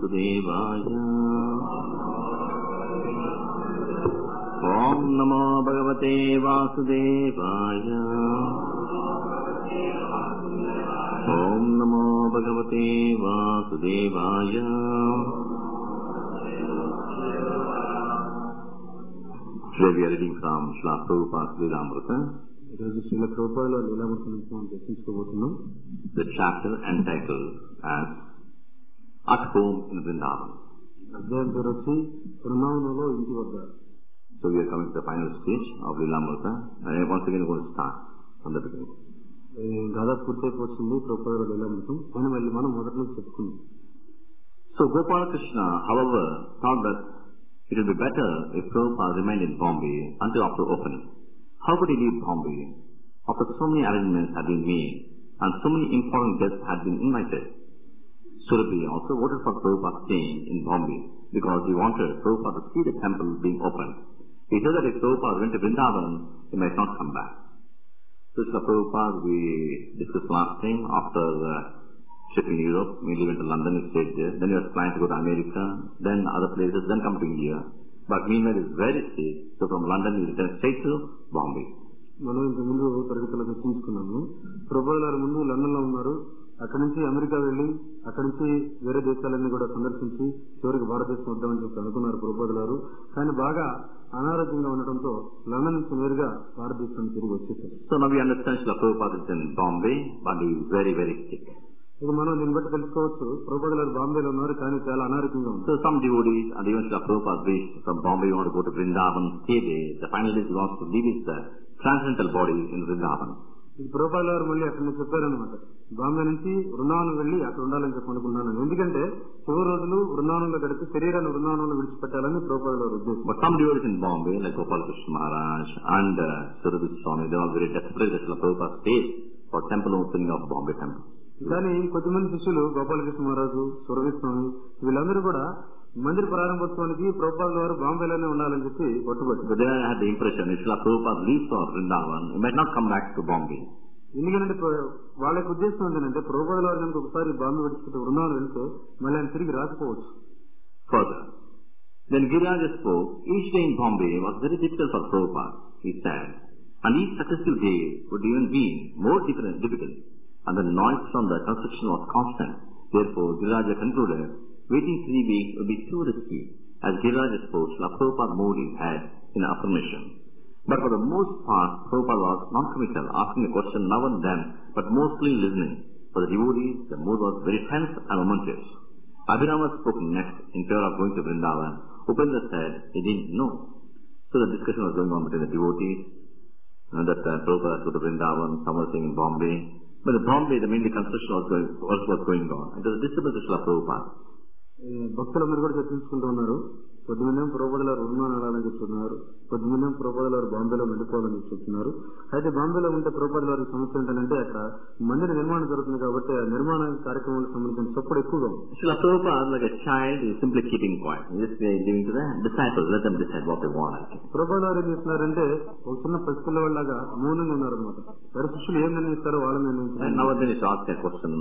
Vasudevaya. Om Namo Bhagavate Vasudevaya. Om Namo Bhagavate Vasudevaya. Today we are reading from Srila Prabhupada's Lilamrita. The chapter entitled as At Home in Vrindavan. So we are coming to the final stage of Lilamrita, and once again we are going to start from the beginning. So Gopala Krishna, however, thought that it would be better if Prabhupada remained in Bombay until after opening. How could he leave Bombay after so many arrangements had been made and so many important guests had been invited? Surabhi also voted for Prabhupada staying in Bombay because he wanted Prabhupada to see the temple being opened. He said that if Prabhupada went to Vrindavan, he might not come back. So Srila Prabhupada, we discussed last time, after shipping Europe, we went to London, he stayed there. Then he was planning to go to America, then other places, then come to India. But meanwhile he is very sick, so from London he returned straight to Bombay. మనం ఇంత ముందు తరగతిలో చర్చించుకున్నాము. ప్రభువుల గారు ముందు London లో ఉన్నారు. అక్కడి నుంచి అమెరికా వెళ్లి అక్కడి నుంచి వేరే దేశాలన్నీ కూడా సందర్శించి చివరికి భారతదేశం వద్దామని చెప్పి అనుకున్నారు ప్రభువుల గారు. కానీ బాగా అనారోగ్యంగా ఉండటంతో లండన్ నుంచి నేరుగా భారతదేశం తిరిగి వచ్చేసారు. So now we understand Srila Prabhupada is in Bombay, but he is very, very sick. ఇక మనం దీన్ని బట్టి తెలుసుకోవచ్చు ప్రభువుల గారు బాంబేలో ఉన్నారు కానీ చాలా అనారోగ్యంగా ఉన్నారు. So some devotees and even Srila Prabhupada wished from Bombay you want to go to Vrindavan, stay there. The final day he wants to leave his transcendental body in Vrindavan. ప్రభువుల గారు మళ్ళీ అక్కడ చెప్పారనమాట, బాంబే నుంచి వృందావనం వెళ్లి అక్కడ ఉండాలని చెప్పి అనుకున్నాను. ఎందుకంటే చివరి రోజులు వృందావనంలో గడిపి శరీరాన్ని వృందావనంలో విడిచిపెట్టాలని ప్రభువుల గారు ఉద్దేశం. But some devotees in Bombay like Gopala Krishna Maharaj and Surabhi Swami, they are very desperate that Srila Prabhupada stays for temple opening of Bombay temple. కానీ కొద్దిమంది శిష్యులు గోపాలకృష్ణ మహారాజు, సురభి స్వామి వీళ్ళందరూ కూడా మందిర ప్రారంభోత్సవానికి ప్రభుపాద గారు బాంబేలోనే ఉండాలని చెప్పి పట్టుబట్టారు. But they had the impression if Srila Prabhupada leaves for Vrindavan, he might not come back to Bombay. ఎందుకంటే వాళ్ళ యొక్క ఉద్దేశం ఏంటంటే ప్రభుపాద గారు కనుక ఒకసారి బాంబే విడిచిపెట్టి వృందావనం వెళ్తే మళ్ళీ ఆయన తిరిగి రాకపోవచ్చు. Further, then Giriraja spoke, each day in Bombay was very difficult for Prabhupada, he said, and each successive day would even be more difficult. And the noise from the construction was constant. Therefore, Giriraja concluded, waiting 3 weeks would be too risky. As Giriraja spoke, Srila Prabhupada moved his head in affirmation. But for the most part, Prabhupada was non-committal, asking a question now and then, but mostly listening. For the devotees, the mood was very tense and momentous. Abhirama spoke next in favor of going to Vrindavan. Upendra said he didn't know. So the discussion was going on between the devotees, that Prabhupada should go to Vrindavan, some were saying in Bombay. But in Bombay, the mainly construction was going on. It was a disturbance to Srila Prabhupada. భక్తులందరూ కూడా చర్చించుకుంటూ ఉన్నారు. కొద్దిమంది ప్రభుపాద గారు వృందావనం వెళ్ళాలని చెప్తున్నారు, కొద్దిమంది ప్రభుపాద గారు బాంబేలో వెళ్ళిపోవాలని చెప్తున్నారు. అయితే బాంబేలో ఉంటే ప్రభుపాద గారి సమస్య ఏంటంటే అక్కడ మందిర నిర్మాణం జరుగుతుంది కాబట్టి ఆ నిర్మాణ కార్యక్రమాలకు సంబంధించిన చప్పుడు ఎక్కువగా ఉంది. Srila Prabhupada, like a child, is simply keeping quiet. He is giving to the disciples, let them decide what they want. Prabhupada గారు ఏం చేస్తున్నారంటే ఒక చిన్న పసిపిల్లవాళ్ళగా మౌనంగా ఉన్నారనమాట. వారి శిష్యులు ఏం నిర్ణయిస్తారో వాళ్ళని నిర్ణయించారు. Nowadays it's asked a question,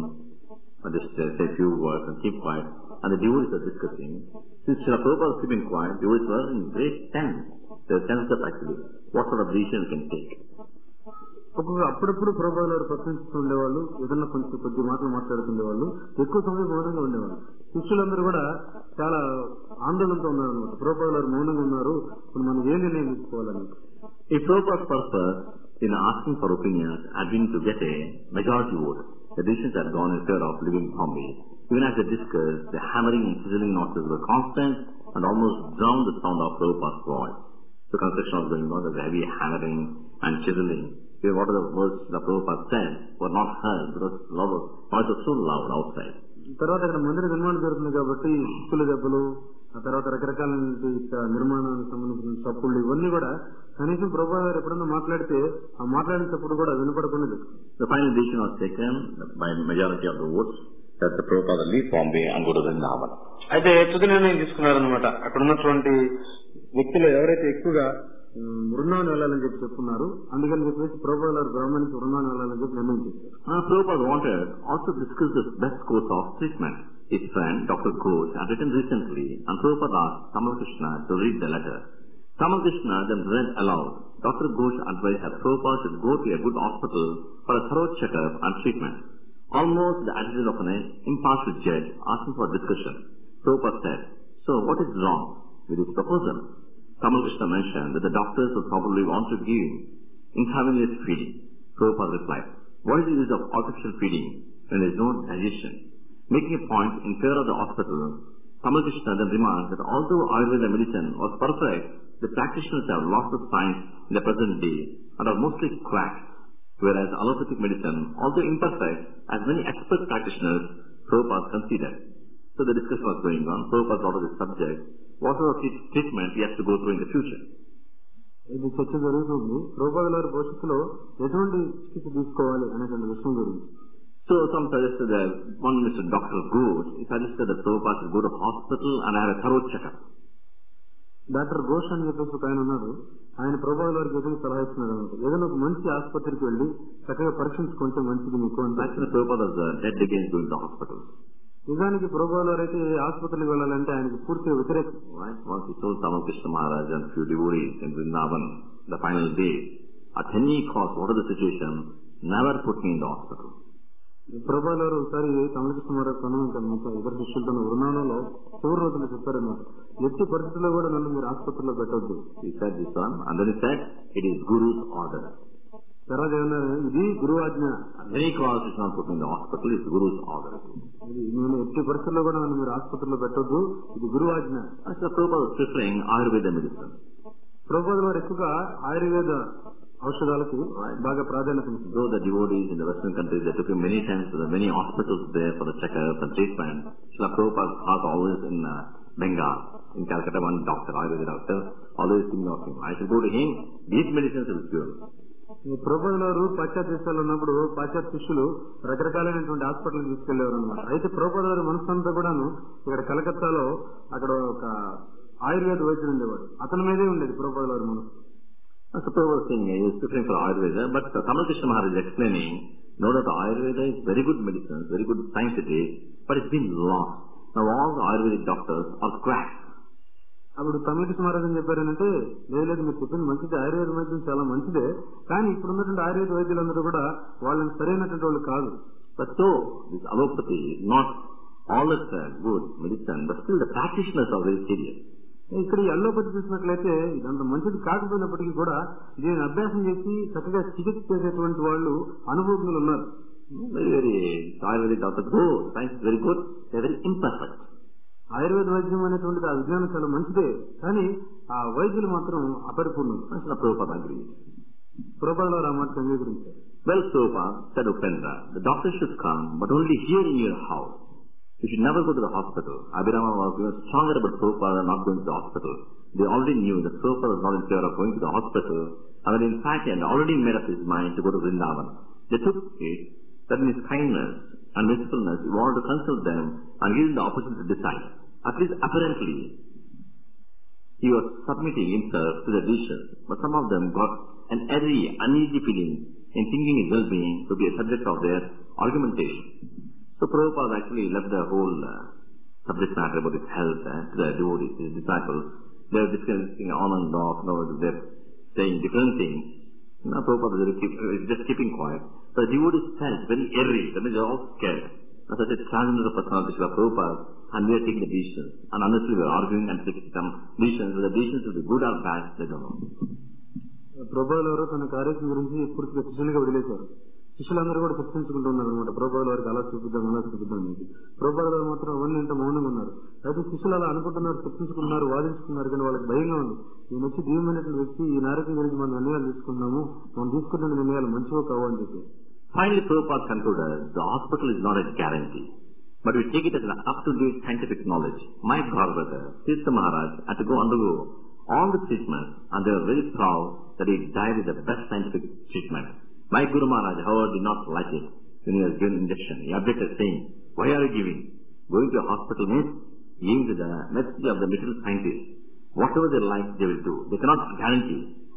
just say a few words and keep quiet. And the devotees are discussing. Since Srila Prabhupada was keeping quiet, devotees were in great tense. They were tensed up actually. What sort of decision can take? అప్పుడప్పుడు ప్రభుపాద గారు ప్రశ్నిస్తూ ఉండేవాళ్ళు, ఏదన్నా కొద్ది మాటలు మాట్లాడుతుండేవాళ్ళు, ఎక్కువ సమయం మౌనంగా ఉండేవాళ్ళు. శిష్యులందరూ కూడా చాలా ఆందోళనతో ఉన్నారనమాట. ప్రభుపాద గారు మౌనంగా ఉన్నారు, ఇప్పుడు మనం ఏ నిర్ణయం తీసుకోవాలని. If Prabhupada's purpose in asking for opinions had been to get a majority vote, the decisions had gone in favor of living Bombay. Even as they discussed, the hammering and chiseling noises were constant and almost drowned the sound of Prabhupada's voice. The construction was going on, there was heavy hammering and chiseling. Even what the words that Prabhupada said were not heard because the noise was so loud outside. తర్వాత ఇక్కడ మందిర నిర్మాణం జరుగుతుంది కాబట్టి ఇసుకల దెబ్బలు, ఆ తర్వాత రకరకాల నిర్మాణానికి సంబంధించిన చప్పుళ్ళు ఇవన్నీ కూడా కనీసం ప్రభుపాద గారు ఎప్పుడన్నా మాట్లాడితే ఆ మాట్లాడినప్పుడు కూడా వినపడకుండా. The final decision was taken by majority of the votes that the Prabhupada leave Bombay and go to Vrindavan. అయితే తుది నిర్ణయం తీసుకున్నారనమాట. అక్కడ ఉన్నటువంటి వ్యక్తులు ఎవరైతే ఎక్కువగా బృందావనం వెళ్ళాలని చెప్పుకున్నారు. అందుకని చెప్పేసి ప్రభుపాదుల వారు బ్రాహ్మణికి బృందావనం వెళ్ళాలని చెప్పి నిర్ణయం చేశారు. Prabhupada wanted also to discuss the best course of treatment. His friend Dr. Ghosh had written recently and Prabhupada asked Tamal Krishna to read the letter. Tamal Krishna then read aloud. Dr. Ghosh advised that Prabhupada should go to a good hospital for a thorough checkup and treatment. Almost the attitude of an impartial judge asking for discussion. Prabhupada said, "So what is wrong with this proposal?" Tamal Krishna mentioned that the doctors would probably want to give intravenous feeding. Prabhupada replied, "What is the use of artificial feeding when there is no digestion?" Making a point in favor of the hospital, Tamal Krishna then remarked that although Ayurveda medicine was perfect, the practitioners have lost the science in the present day and are mostly quacks, whereas allopathic medicine, although imperfect, has many expert practitioners, Prabhupada considered. So the discussion was going on. Prabhupada brought up this subject. What sort of treatment he has to go through in the future? ఇది చర్చ జరుగుతుంది. ప్రభుపాదుల వారి భవిష్యత్తులో ఎటువంటి చికిత్స తీసుకోవాలి అనేటువంటి విషయం గురించి. So some suggested that one Mr. Dr. Ghosh, he suggested that Prabhupada should go to hospital and have a thorough checkup. Doctor Ghosh అని చెప్పేసి ఒక ఆయన ఉన్నారు. ఆయన ప్రభుపాదుల వారికి ఎదురు సలహా ఇస్తున్నారు అనమాట. ఏదైనా ఒక మంచి ఆసుపత్రికి వెళ్లి చక్కగా పరీక్షించుకుంటే మంచిది మీకు అంటే. Actually, Prabhupada was dead against going to the hospital. నిజానికి ప్రభుపాదుల వారు అయితే ఆసుపత్రికి వెళ్ళాలంటే ఆయనకు పూర్తిగా వ్యతిరేకం. Once he told Tamal Krishna Maharaj and few devotees in Vrindavan, the final day, at any cost, whatever the situation, never put me in the hospital. ప్రభుపాదుల వారు ఒకసారి తమిళకృష్ణ మహారాజ్ ఇతర శిష్యులతో వృందావనంలో చివరి రోజులు చెప్పారన్నమాట. ఎట్టి పరిస్థితుల్లో కూడా నన్ను మీరు ఆసుపత్రిలో పెట్టొద్దు. He said this one, and then he said, "It is Guru's order." తర్వాత ఏమన్నారు, ఇది గురువు ఆజ్ఞ. Any cause is not put in the hospital, it's Guru's order. నేను ఎట్టి పరిస్థితుల్లో కూడా నన్ను మీరు ఆసుపత్రిలో పెట్టొద్దు, ఇది గురువు ఆజ్ఞ. So Prabhupada was preferring Ayurveda medicine. ప్రభుపాదుల వారు ఎక్కువగా ఆయుర్వేద ఔషధాలకు బాగా ప్రాధాన్యత ఇస్తారు. Though the devotees in the Western countries, they took him many times to the many hospitals there for the checkup and treatment. So Prabhupada was always in Bengal, in Calcutta, one doctor, Ayurveda doctor, always thinking of him. I should go to him, these medicines will cure. ప్రభుపాదుల వారు పాశ్చాత్య దేశాల్లో ఉన్నప్పుడు పాశ్చాత్య శిష్యులు రకరకాలైనటువంటి hospital తీసుకెళ్లేవారు అనమాట. అయితే ప్రభుపాదుల వారి మనస్సంతా కూడాను ఇక్కడ కలకత్తాలో అక్కడ ఒక ఆయుర్వేద వైద్యుడు ఉండేవాడు. అతని మీదే ఉండేది ప్రభుపాదుల వారి మనసు. So Prabhupada was saying he was preferring for Ayurveda, but Tamal Krishna Maharaj is explaining, no doubt Ayurveda is very good medicine, very good scientific, but it's been lost. Now all the Ayurvedic doctors are quacks. అప్పుడు తమిళకృష్ణ మహారాజ్ అని చెప్పారంటే, లేదు మీరు చెప్పింది మంచిది, ఆయుర్వేద వైద్యం చాలా మంచిదే, కానీ ఇప్పుడు ఉన్నటువంటి ఆయుర్వేద వైద్యులందరూ కూడా వాళ్ళని సరైనటువంటి వాళ్ళు కాదు. But so this allopathy is not all that good medicine, but still the practitioners are very serious. ఇక్కడ ఈ అల్లోపతి చూసినట్లయితే ఇదంత మంచిది కాకపోయినప్పటికీ కూడా దీన్ని అభ్యాసం చేసి చక్కగా చికిత్స చేసేటువంటి వాళ్ళు అనుభవజ్ఞులు ఉన్నారు. Very Ayurvedic doctors go, science is very good, they are very imperfect. Ayurveda వైద్యం అనేటువంటిది ఆ విజ్ఞానం చాలా మంచిదే, కానీ ఆ వైద్యులు మాత్రం అపరిపూర్ణం. Prabhupada agreed. ప్రభుపాదుల వారు ఆ మాట అంగీకరించారు. Well, Prabhupada said Upendra, the doctor should come, but only here in your house. You should never go to the hospital. Abhirama was even stronger about Prabhupada not going to the hospital. They already knew that Prabhupada was not in favor of going to the hospital, and that in fact he had already made up his mind to go to Vrindavan. They took it that in his kindness and mercifulness he wanted to consult them and give them the opportunity to decide. At least apparently he was submitting himself to the decisions, but some of them got an airy, uneasy feeling in thinking his well-being to be a subject of their argumentation. So Prabhupada actually left the whole subject matter about his health to the devotees, his disciples. They were discussing on and off, they're saying different things. Prabhupada is just keeping quiet. So the devotees felt very airy, that means they were all scared. Such a transcendental personality of Prabhupada, and we are taking the decisions. And honestly we are arguing and taking some decisions, whether the decisions will be good or bad, they don't know. ప్రభుపాదుల వారు తన కార్యక్రమం గురించి పూర్తిగా శిష్యులుగా వదిలేశారు. శిష్యులందరూ కూడా చర్చించుకుంటున్నారు అనమాట. ప్రభుపాదుల వారికి అలా చూపిద్దాం అని. ప్రభుపాదుల వారు మాత్రం అవన్నీ ఇంత మౌనంగా ఉన్నారు. అయితే శిష్యులు అలా అనుకుంటున్నారు, చర్చించుకున్నారు, వాదించుకున్నారు, కానీ వాళ్ళకి భయంగా ఉంది. ఈయన వచ్చి దీవమైనటువంటి వ్యక్తి, ఈ నాయకుల గురించి మనం నిర్ణయాలు తీసుకున్నాము, మనం తీసుకున్న నిర్ణయాలు మంచివో కావు అని చెప్పి. Finally, Prabhupada concluded, the hospital is not a guarantee, but we take it as an up-to-date scientific knowledge. My godbrother, Tirtha Maharaj, had to undergo all the treatments, and they were very proud that he died with the best scientific treatment. My Guru Maharaj, however, did not like it when he was given injection. He objected, saying, "Why are you giving? Going to a hospital means giving to the mercy of the medical scientists. Whatever they like, they will do. They cannot guarantee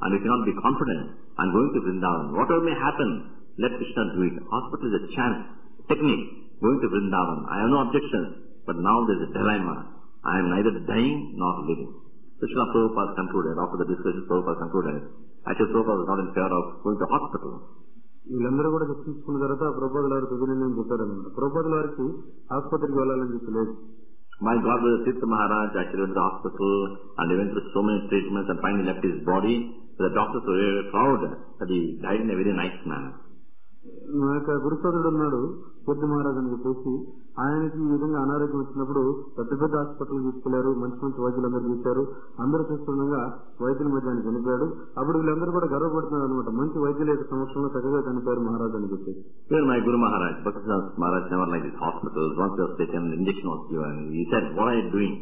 and you cannot be confident, I'm going to Vrindavan. Whatever may happen, let Krishna do it. Hospital is a chance, technique. Going to Vrindavan. I have no objections. But now there is a dilemma. I am neither dying nor living. So Srila Prabhupada concluded, after the discussion, Prabhupada concluded, actually Prabhupada was not in fear of going to hospital. వీళ్ళందరూ కూడా చర్చించుకున్న తర్వాత ప్రభుపాదుల వారికి అభినందన చెప్పారనమాట. ప్రభుపాదుల వారికి ఆసుపత్రికి వెళ్లాలని చెప్పలేదు. My God, Tirtha Maharaj actually went to the hospital and he went through so many treatments and finally left his body. The doctors were very proud that he died in a very nice manner. మా యొక్క గురుసోదరుడు ఉన్నాడు తీర్థ మహారాజ్ అని చెప్పేసి, ఆయనకి ఈ విధంగా అనారోగ్యం వచ్చినప్పుడు పెద్ద పెద్ద హాస్పిటల్ తీసుకెళ్లారు, మంచి మంచి వైద్యులందరూ చూశారు. అందరూ చూస్తుండగా వైద్యుల మధ్య ఆయన చనిపోయాడు. అప్పుడు వీళ్ళందరూ కూడా గర్వపడుతున్నారు అనమాట, మంచి వైద్యుల యొక్క సమక్షంలో చక్కగా చనిపోయారు మహారాజ్ అని చెప్పేసి. Here my Guru Maharaj, Bhaktivedanta Maharaj never liked his hospitals. Once he was taken, the injection was given. He said, what are you doing?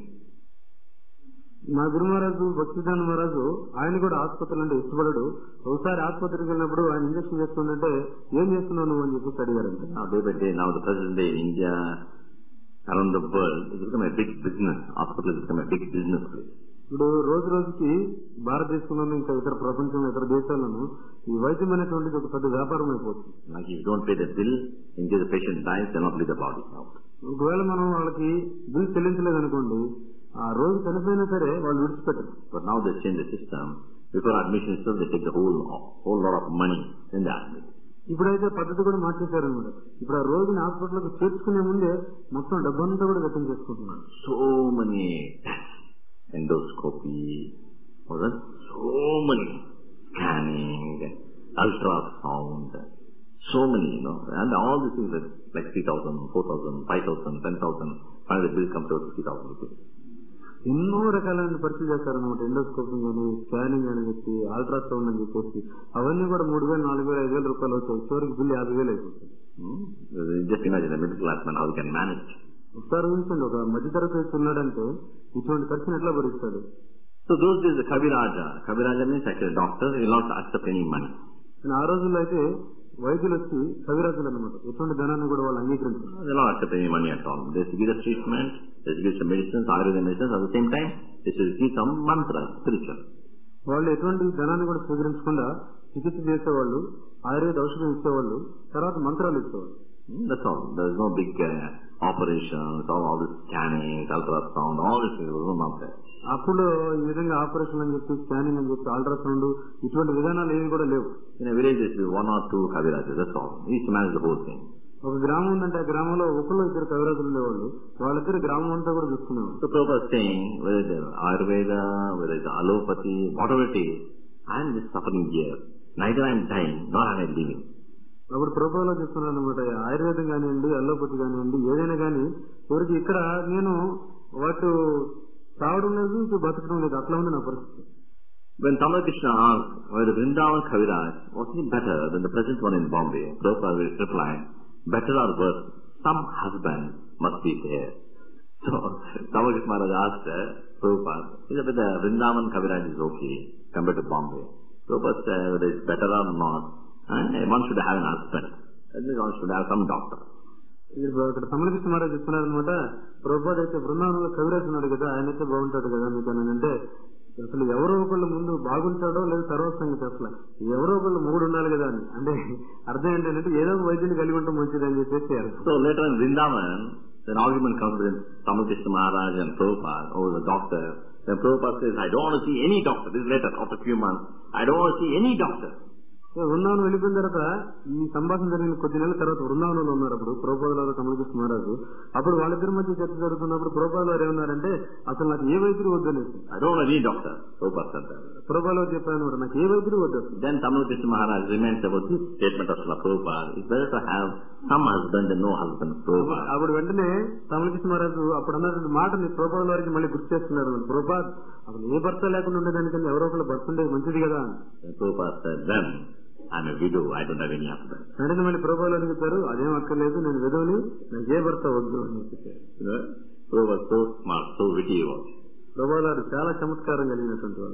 మా గురు మహారాజు భక్తివేదాంత మహారాజు ఆయన కూడా ఆసుపత్రులు అంటే ఇష్టపడడు. ఒకసారి ఆసుపత్రికి వెళ్ళినప్పుడు ఆయన ఇంజక్షన్ చేస్తుంటే ఏం చేస్తున్నావు నువ్వు అని చెప్పి అడిగారంటే, day by day, now the present day in India, around the world, it's become a big business. Hospital has become a big business place. ఇప్పుడు రోజు రోజుకి భారతదేశంలోనూ ఇంకా ఇతర ప్రపంచం ఇతర దేశాల్లోనూ ఈ వైద్యం అనేటువంటిది ఒక పెద్ద వ్యాపారం అయిపోతుంది. Like if you don't pay the bill, in case the patient dies, they will not leave the body out. ఒకవేళ మనం వాళ్ళకి బిల్ చెల్లించలేదు అనుకోండి, ఆ రోజు చనిపోయినా సరే వాళ్ళు విడిచిపెట్టరు. But now they change the system. Before admission itself, they take the whole lot of money in the admit. ఇప్పుడైతే పద్ధతి కూడా మార్చేశారనమాట. ఇప్పుడు ఆ రోజుని హాస్పిటల్కి చేర్చుకునే ముందే మొత్తం డబ్బంతా కూడా గతం చేసుకుంటున్నారు. So many endoscopy, so many scanning, ultrasound, so many, and all these things like 3,000, 4,000, 5,000, 10,000, finally the bill comes to 50,000 rupees. ఎన్నో రకాలైన పరీక్షలు చేస్తారనమాట. ఎండోస్కోపింగ్ అని, స్కానింగ్ అని చెప్పి, అల్ట్రాసౌండ్ అని చెప్పేసి అవన్నీ కూడా 3,000, 4,000, 5,000 రూపాయలు అవుతాయి. చివరికి బిల్లు 50,000 అయిపోతుంది. Just imagine a middle class man how he can manage. ఒకసారి ఊహించండి, ఒక మధ్యతరగతి ఉన్నాడంటే ఇటువంటి ఖర్చును ఎట్లా భరిస్తాడు? So those days the Kaviraja means actually a doctor, he will not accept any money. ఆ రోజుల్లో అయితే వైద్యులు వచ్చి కవిరాజులు అనమాట, ఎటువంటి ధనాన్ని కూడా వాళ్ళు అంగీకరించారు. They will not accept any money at all. They give the treatment, they give some medicines, Ayurveda medicines, at the same time they should give some mantra, spiritual. వాళ్ళు ఎటువంటి ధనాన్ని కూడా స్వీకరించకుండా చికిత్స చేసేవాళ్ళు, ఆయుర్వేద ఔషధం ఇచ్చేవాళ్ళు, తర్వాత మంత్రాలు ఇచ్చేవాళ్ళు. That's all. There is no big operations, all this scanning, ultrasound, all this is not there. అప్పుడు ఈ విధంగా ఆపరేషన్ అని చెప్పి, స్కానింగ్ అని చెప్పి, అల్ట్రాసౌండ్ ఇటువంటి విధానాలు ఏవి కూడా లేవు. In a village there is 1 or 2 Kavirajas, that's all. He used to manage the whole thing. ఒక గ్రామం ఉందంటే ఆ గ్రామంలో ఒకళ్ళు 2 కవిరాజులు ఉండేవాళ్ళు, వాళ్ళిద్దరు గ్రామం అంతా కూడా చూసుకునేవాళ్ళు. So Prabhupada is saying, whether it is Ayurveda, whether it is allopathy, whatever it is, I am just suffering here. Neither I am dying, nor am I living. అప్పుడు ప్రభువులో చెప్తున్నాను అనమాట, ఆయుర్వేదం కానివ్వండి, అల్లోపతి కానివ్వండి, ఏదైనా కానీ ఎవరికి ఇక్కడ నేను వాటి తావడం లేదు, ఇప్పుడు బతకడం లేదు, అట్లా ఉంది నా పరిస్థితి. When Tamal Krishna asked whether Vrindavan Kaviraj was he better than the present one in Bombay, Prabhupada replied, better or worse, some husband must be there. So Tamal Krishna Maharaj asked Prabhupada, whether the Vrindavan Kaviraj is okay compared to Bombay. Prabhupada said whether it's better or not, one should have an husband. That means one should have some doctor. ఇక్కడ తమిళకృష్ణ మహారాజ్ చెప్తున్నారు అనమాట, ప్రభుపాద అయితే బృందావనంలో కవిరాజ్ ఉన్నాడు కదా, ఆయన అయితే బాగుంటాడు కదా మీకు అంటే, అసలు ఎవరో ఒకళ్ళు ముందు బాగుంటాడో లేదా తర్వాత సంగతి, అసలు ఎవరో ఒకళ్ళు మూడు ఉండాలి కదా అని. అంటే అర్థం ఏంటంటే ఏదో ఒక వైద్యుని కలిగి ఉంటే మంచిది అని చెప్పేసి. So later in Vrindavan, an argument comes between Tamal Krishna Maharaj and Prabhupada over the doctor. Then Prabhupada says, I don't want to see any doctor. This is later, after a few months. I don't want to see any doctor. Vrindavanam వెళ్ళిపోయిన తర్వాత ఈ సంభాషణ జరిగిన కొద్ది నెలల తర్వాత వృందావనంలో ఉన్నారు. అప్పుడు ప్రభుపాదుల తమిళకృష్ణ మహారాజు, అప్పుడు వాళ్ళిద్దరి మధ్య చర్చ జరుగుతున్నప్పుడు ప్రభుపాదులు వారు ఏమన్నారంటే, అసలు నాకు ఏ వైద్యుడు వద్దనేసి. ప్రభుపాదులు చెప్పాను, నాకు ఏ వైద్యుడు వద్దు. Then Tamal Krishna Maharaj remains about this statement of Prabhupada. It's better to have some husband than no husband. Prabhupada. అప్పుడు వెంటనే తమిళకృష్ణ మహారాజు అప్పుడు అన్నటువంటి మాటని ప్రభుపాదుల వారికి మళ్ళీ గుర్తు చేస్తున్నారు. ప్రభుపాద్, అసలు ఏ భర్త లేకుండా ఉండేదానికన్నా ఎవరో ఒకళ్ళు భర్త ఉండేది మంచిది కదా అని. Prabhupada said, then I'm a widow, I don't have any husband. వెంటనే మళ్ళీ ప్రభుపాదులు చెప్పారు, అదేం అక్కర్లేదు, నేను విధవని, నాకు ఏ భర్త వద్దు అని చెప్పారు. Prabhupada so smart, so witty he was. ప్రభుపాదులు చాలా చమత్కారం కలిగినటువంటి వాళ్ళు.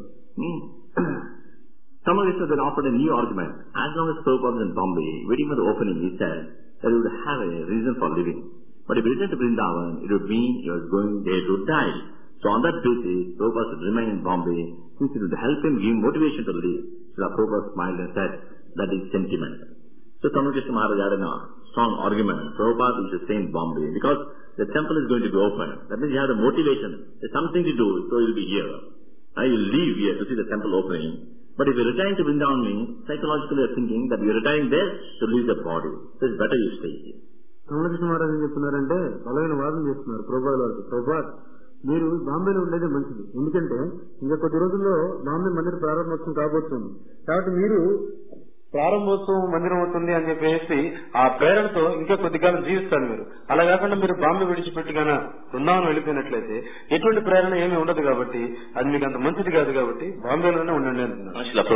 Tamal Krishna then offered a new argument. As long as Prabhupada was in Bombay, waiting for the opening, he said that he would have a reason for living. But if he returned to Vrindavan, it would mean he was going there to die. So on that basis, Prabhupada should remain in Bombay, since it would help him give motivation to leave. Srila Prabhupada smiled and said, that is sentiment. So Tamalkrishna Maharaj had a strong argument. Prabhupada is to stay in Bombay because the temple is going to be open. That means you have the motivation. There's something to do, so you'll be here. Now you'll leave here to see the temple opening. But if you return to Vrindavan means, psychologically you're thinking that you're retiring there to leave the body. So it's better you stay here. కమలకృష్ణ Maharaj ఏం చెప్తున్నారంటే బలమైన వాదన చేస్తున్నారు ప్రభుపాద వారికి. ప్రభుపాద మీరు బాంబేలో ఉండేదే మంచిది, ఎందుకంటే ఇంకా కొద్ది రోజుల్లో బాంబే మందిర ప్రారంభోత్సవం కాబోతుంది. కాబట్టి మీరు ప్రారంభోత్సవం మందిరం అవుతుంది అని చెప్పేసి ఆ ప్రేరణతో ఇంకా కొద్ది కాలం జీవిస్తారు మీరు. అలా కాకుండా మీరు బాంబే విడిచిపెట్టి గాన బృందావనం వెళ్ళిపోయినట్లయితే ఎటువంటి ప్రేరణ ఏమీ ఉండదు, కాబట్టి అది మీకు అంత మంచిది కాదు, కాబట్టి బాంబేలోనే ఉండండి అంటున్నారు.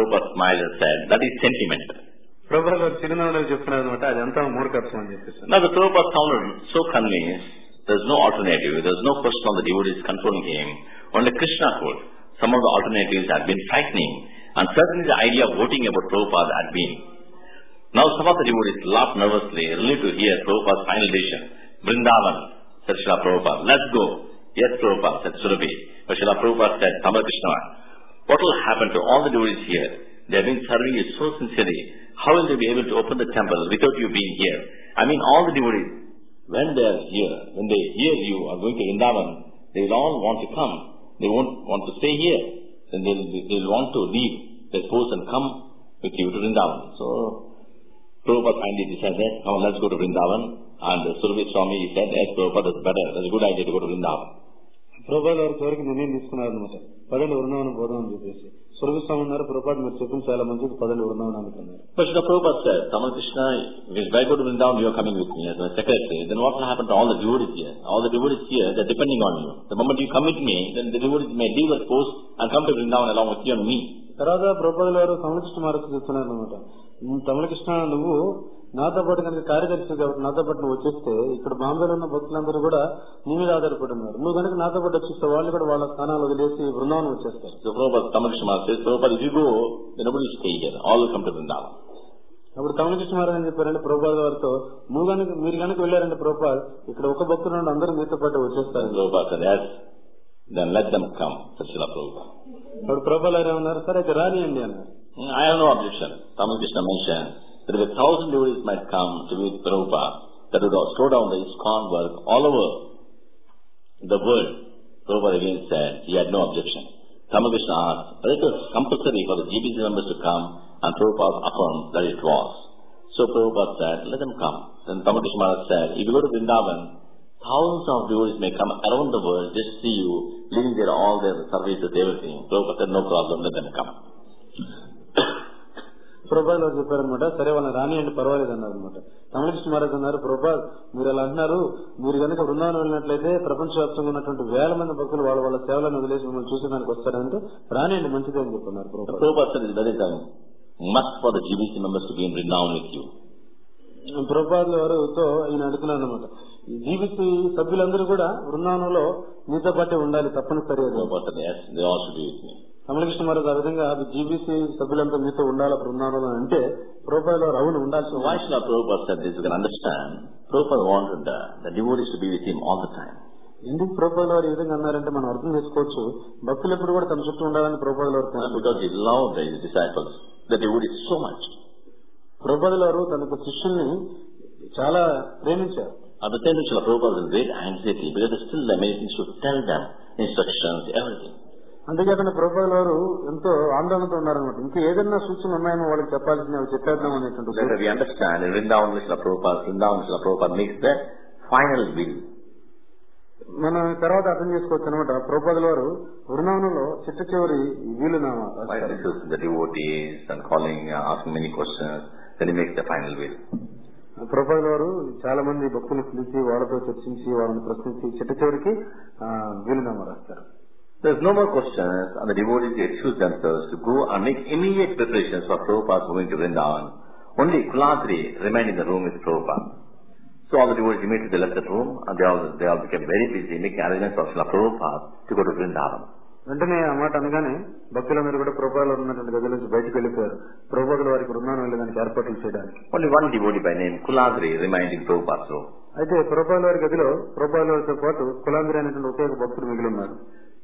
ప్రభుపాద గారు చిరునవ్వులో చెప్తున్నారు అనమాట, అది అంతా మూర్ఖత్వం అని చెప్పేసి. Now the Prabhupada sounded so convinced, there's no alternative, there's no question on the devotees controlling him. Only Krishna could. Some of the alternatives had been frightening, and certainly the idea of voting about Prabhupada had been. Now some of the devotees laughed nervously, relieved to hear Prabhupada's final decision. Vrindavan, said Srila Prabhupada, let's go. Yes, Prabhupada, said Surabhi. But Srila Prabhupada said, Tamalkrishna, what will happen to all the devotees here? They have been serving you so sincerely. How will they be able to open the temple without you being here? I mean, all the devotees, when they are here, when they hear you are going to Vrindavan, they will all want to come. They won't want to stay here. Then they will want to leave their post and come with you to Vrindavan. So, Prabhupada finally decided, now let's go to Vrindavan. And Surabhi Swami said, yes, Prabhupada, that's better. That's a good idea to go to Vrindavan. Prabhupada వారి చివరికి నిర్ణయం తీసుకున్నారు అనమాట, పదండి వృందావనం పోదాం అని చెప్పేసి. సురభి స్వామి ఉన్నారు, ప్రభుపాద మీరు చెప్పింది చాలా మంచిది, పదండి వృందావనానికి అన్నారు. But the Prabhupada said, Tamalkrishna, if I go to Vrindavan, you are coming with me as my secretary, then what will happen to all the devotees here? All the devotees here, they are depending on you. The moment you come with me, then the devotees may leave their post and come to Vrindavan along with you and me. తర్వాత ప్రభుపాద గారు తమిళకృష్ణ మహారాజు చెప్తున్నారు అనమాట, తమిళకృష్ణ నువ్వు నాతో పాటు కనుక కార్యదర్శి కాబట్టి నాతో పాటు నువ్వు వచ్చేస్తే ఇక్కడ బాంబేలో ఉన్న భక్తులందరూ కూడా నీ మీద ఆధారపడి ఉన్నారు. నువ్వు కనుక నాతో పాటు వచ్చేస్తే వాళ్ళు కూడా వాళ్ళ స్థానాలు వదిలేసి బృందావనం వచ్చేస్తారు. అప్పుడు తమిళకృష్ణ మహారాజ్ అని చెప్పారంటే ప్రభుపాద వారితో, మీరు కనుక వెళ్ళారంటే ప్రభుపాద ఇక్కడ ఒక భక్తులు నుండి అందరూ మీతో పాటు వచ్చేస్తారు. అప్పుడు ప్రభుపాద గారు ఏమన్నారు, సరే అయితే రానియండి అన్నారు. I have no objection. Tamalkrishna mentioned that if 1,000 devotees might come to be with Prabhupada, that would slow down the ISKCON work all over the world. Prabhupada again said he had no objection. Tamalkrishna asked whether it was compulsory for the GBC members to come, and Prabhupada affirmed that it was. So Prabhupada said, let them come. Then Tamalkrishna Maharaj said, if you go to Vrindavan, thousands of devotees may come around the world just to see you, leaving there all their services, everything. Prabhupada said, no problem, let them come. Prabhupada గారు చెప్పారనమాట, సరే వాళ్ళని రానియండి పర్వాలేదు అన్నారు అనమాట. తమిళకృష్ణ మహారాజ్ అన్నారు, ప్రభుపాద మీరు అలా అంటున్నారు, మీరు కనుక బృందావనం వెళ్ళినట్లయితే ప్రపంచవ్యాప్తంగా ఉన్నటువంటి వేల మంది భక్తులు వాళ్ళ సేవలను వదిలేసి మిమ్మల్ని చూసేదానికి వస్తారంటే రానియండి మంచిదే అని చెప్తున్నారు. ప్రభుపాద వారితో ఈయన అడుగుతున్నాను అనమాట, జీబీసీ సభ్యులందరూ కూడా బృందావనంలో మీతో పాటే ఉండాలి తప్పనిసరి. తమిళకృష్ణ మహారాజ్ ఆ విధంగా జీబీసీ సభ్యులంతా మీతో ఉండాలి బృందావనం అంటే ప్రభుపాద వారు అవును ఉండాల్సిన. ఎందుకు ప్రభుపాద వారు ఈ విధంగా అన్నారంటే మనం అర్థం చేసుకోవచ్చు, భక్తులు ఎప్పుడు కూడా తన చుట్టూ ఉండాలని ప్రభుపాద వారు. ప్రభుపాద వారు తన శిష్యుల్ని చాలా ప్రేమించారు. At the time, Prabhupada was in great anxiety because still the many things to tell them, instructions, everything. అంతేకాకుండా ప్రభుపాద వారు ఎంతో ఆందోళనతో ఉన్నారనమాట, ఇంకా ఏదైనా సూచనలు ఉన్నాయేమో వాళ్ళకి చెప్పాల్సింది అవి చెప్పేద్దాం అనేటువంటి. We understand in Vrindavan Prabhupada makes the final will. మనం తర్వాత అర్థం చేసుకోవచ్చు అనమాట, ప్రభుపాద వారు వృందావనంలో చిట్ట చివరి వీలునామా the devotees and calling, asking many questions, then he makes the final will. Prabhupada వారు చాలా మంది భక్తులు పిలిచి వాళ్ళతో చర్చించి వాళ్ళని ప్రశ్నించి చిట్ట చివరికి వీలునామా రాస్తారు. There's no more questions, and the devotees excuse themselves to go and make immediate preparations for Prabhupada moving to Vrindavan. Only Kuladri remained in the room with Prabhupada. So all the devotees immediately left the room, and they all became very busy making arrangements for Srila Prabhupada to go to Vrindavan. వెంటనే ఆ మాట అనగానే భక్తులందరూ కూడా ప్రభుపాదలో ఉన్నటువంటి గది నుంచి బయటకు వెళ్లిపోయారు, ప్రభుపాదుల వారికి బృందావనం వెళ్ళడానికి ఏర్పాట్లు చేయడానికి. Only one devotee by name Kuladri remained in Prabhupada's room. అయితే ప్రభుపాదుల వారి గదిలో ప్రభుపాదుల వారితో పాటు కులాంధ్రి అనేటువంటి ఒకే ఒక భక్తుడు మిగిలి ఉన్నారు.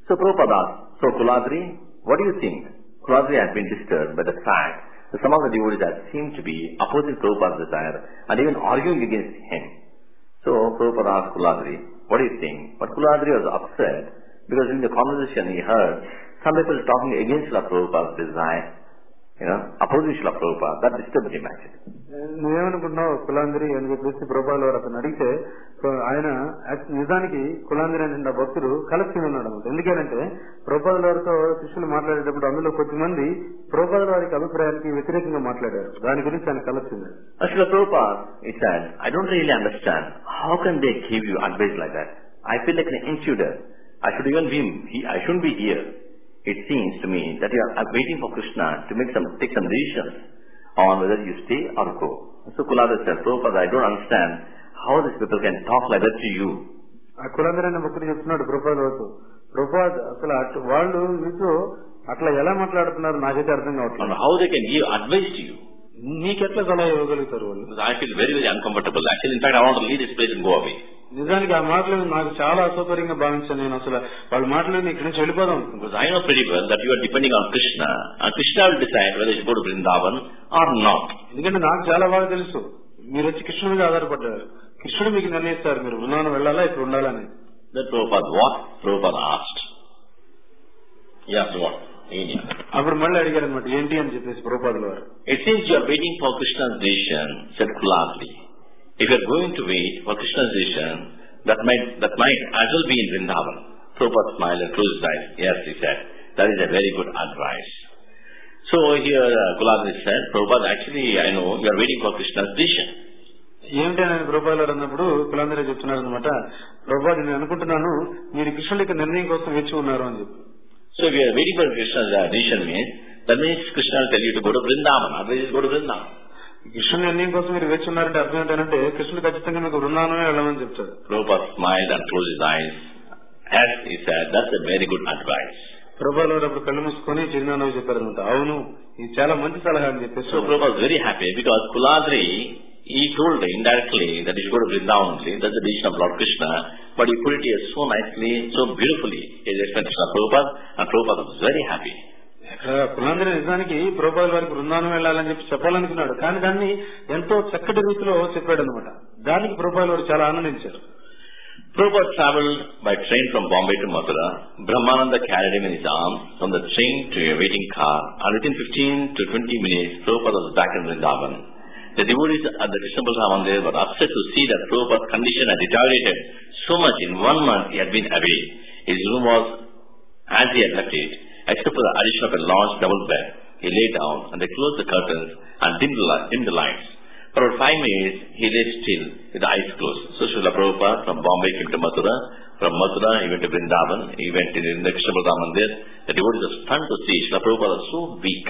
So Prabhupada asked, so Kuladri, what do you think? Kuladri had been disturbed by the fact that some of the devotees had seemed to be opposing Prabhupada's desire and even arguing against him. So Prabhupada asked Kuladri, what do you think? But Kuladri was upset because in the conversation he heard some people talking against Srila Prabhupada's desire, opposing Srila Prabhupada. That disturbed him actually. నువ్వేమనుకుంటున్నావు కులాంధ్రి అని చెప్పేసి ప్రభుపాదుల వారు అతను అడిగితే ఆయన నిజానికి కులాంధ్రి అనే భక్తుడు కలెక్షన్ ఉన్నాడు అనమాట. ఎందుకంటే ప్రభుపాదుల వారితో శిష్యులు మాట్లాడేటప్పుడు అందులో కొద్దిమంది ప్రభుపాదుల వారికి అభిప్రాయానికి వ్యతిరేకంగా మాట్లాడారు. దాని గురించి ఆయన collection. Srila Prabhupada, he said, I don't really understand. How can they give you advice like that? I feel like an intruder. I shouldn't be here. It seems to me that you are waiting for Krishna to take some decisions on whether you stay or go. So Kuladri said, Prabhupada, I don't understand how these people can talk like that to you. ఆ కులాంధ్రి అనే భక్తుడు చెప్తున్నాడు ప్రభుపాదులతో, ప్రభుపాద్ అసలు వాళ్ళు మీతో అట్లా ఎలా మాట్లాడుతున్నారు నాకైతే అర్థం కావట్లేదు. How they can give advice to you? నీకెట్లా సలహా ఇవ్వగలుగుతారు వాళ్ళు? I feel very, very uncomfortable. Actually, in fact, I want to leave this place and go away. నిజానికి ఆ మాటలు నాకు చాలా అసౌకర్యంగా భావించాను. నేను అసలు వాళ్ళు మాటలు ఇక్కడి నుంచి వెళ్ళిపోదాం. Because I know pretty well that you are depending on Krishna, and Krishna will decide whether you go to Vrindavan or not. ఎందుకంటే నాకు చాలా బాగా తెలుసు మీరు వచ్చి కృష్ణుడి మీద ఆధారపడ్డారు. కృష్ణుడు మీకు నిర్ణయిస్తారు మీరు బృందావనం వెళ్ళాలా ఇక్కడ ఉండాలని. That Prabhupada asked. Yes, what? అప్పుడు మళ్ళీ అడిగారు అనమాట, ఏంటి అని చెప్పేసి ప్రభుపాదుల వారు. It seems you are waiting for Krishna's decision, said Kuladri. If you are going to wait for Krishna's decision, that might as well be in Vrindavan. Prabhupada smiled and closed his eyes. Yes, he said, that is a very good advice. So here Kuladri said, Prabhupada, actually I know you are waiting for Krishna's decision. ఏమిటి అని ప్రభుపాదుల వారు అన్నప్పుడు కులాంధ్రి చెప్తున్నారు అనమాట, ప్రభుపాద నేను అనుకుంటున్నాను మీరు కృష్ణుడి యొక్క నిర్ణయం కోసం వేచి ఉన్నారు అని చెప్పి. So if you are waiting for Krishna's decision that means Krishna will tell you to go to Vrindavan. Otherwise go to Vrindavan. కృష్ణుడి నిర్ణయం కోసం మీరు వేచి ఉన్నారంటే అర్థం ఏంటంటే కృష్ణుడు ఖచ్చితంగా మీకు బృందావనమే వెళ్ళమని చెప్తాడు. Prabhupada smiled and closed his eyes. As he said, that's a very good advice. ప్రభుపాదుల వారు అప్పుడు కళ్ళు మూసుకొని చిరునామా చెప్పారనమాట, అవును ఇది చాలా మంచి సలహా అని చెప్పేసి. So Prabhupada was very happy because Kuladri, he told indirectly that he should go to Vrindavan only. That's the decision of Lord Krishna. But he put it here so nicely, so beautifully. He explained to Prabhupada, and Prabhupada was very happy. కులాంధ్రి నిజానికి ప్రభుపాదుల వారికి బృందావనం వెళ్ళాలని చెప్పి చెప్పాలనుకున్నాడు, కానీ దాన్ని ఎంతో చక్కటి రీతిలో చెప్పాడు అనమాట. దానికి ప్రభుపాదుల వారు చాలా ఆనందించారు. Prabhupada travelled by train from Bombay to Mathura. Brahmananda carried him in his arms from the train to a waiting car, and within 15 to 20 minutes, Prabhupada was back in Vrindavan. The devotees at the Krishna Balram Mandir were upset to see that Prabhupada's condition had deteriorated so much. In 1 month he had been away. His room was as he had left it, except for the addition of a large double bed. He lay down and they closed the curtains and dimmed the lights. For about 5 minutes he lay still with the eyes closed. So Srila Prabhupada from Bombay came to Mathura. From Mathura he went to Vrindavan. He went in the Krishna Balram Mandir. The devotees were stunned to see Srila Prabhupada was so weak.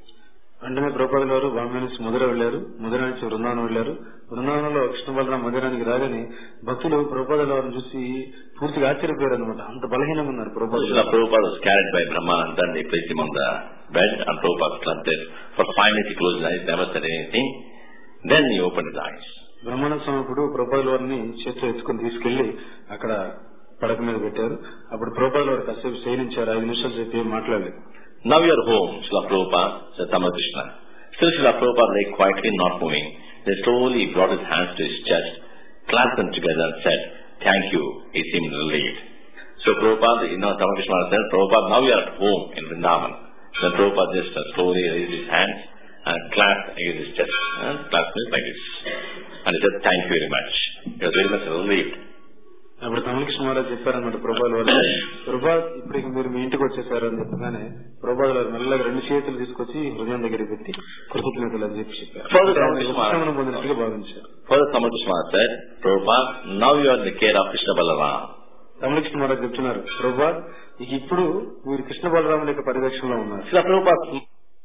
వెంటనే ప్రభుపాదుల వారు బాంబే నుంచి మధుర వెళ్లారు. మధుర నుంచి బృందావనం వెళ్లారు. బృందావనంలో కృష్ణ బలరాం మందిరానికి రాగానే భక్తులు ప్రభుపాదుల వారిని చూసి పూర్తిగా ఆశ్చర్యపోయారు అనమాట. అంత బలహీనంగా ఉన్నారు ప్రభుపాదులు. Prabhupada was carried by Brahmananda and they placed him on the bed and Prabhupada slept there. For 5 minutes he closed his eyes, never said anything. Then he opened his eyes. Brahmananda స్వామి ఇప్పుడు ప్రభుపాదుల వారిని చేతిలో ఎత్తుకుని తీసుకెళ్లి అక్కడ పడక మీద పెట్టారు. అప్పుడు ప్రభుపాదుల వారు కాసేపు శయనించారు. 5 నిమిషాలు సేపు ఏం మాట్లాడలేదు. Now you are home, Srila Prabhupada, said Ramakrishna. Still Srila Prabhupada lay quietly, not moving. Then slowly he brought his hands to his chest, clasped them together and said, thank you. He seemed relieved. So Prabhupada, Ramakrishna said, Prabhupada, now you are at home in Vrindavan. Then Prabhupada just slowly raised his hands and clasped against his chest. And clasped it like this. And he said, thank you very much. He was very much relieved. అప్పుడు తమిళకృష్ణ మహారాజ్ చెప్పారన్నమాట ప్రభుపాదుల వారు, ప్రభుపాద్ ఇప్పటికి మీరు మీ ఇంటికి వచ్చేసారు అని చెప్పగానే ప్రభుపాదుల వారు మెల్లగా 2 చేతులు తీసుకొచ్చి హృదయం దగ్గర పెట్టి కృతజ్ఞతలు అని చెప్పి చెప్పారు. పొందినట్టుగా భావించారు. Further Tamiళకృష్ణ said, Prabhupada, now you are in the care of Krishna Balaram. తమిళకృష్ణ Maharaj చెప్తున్నారు, ప్రభుపాద్ ఇప్పుడు మీరు కృష్ణ బలరాముల యొక్క పరిరక్షణలో ఉన్నారు. Prabhupada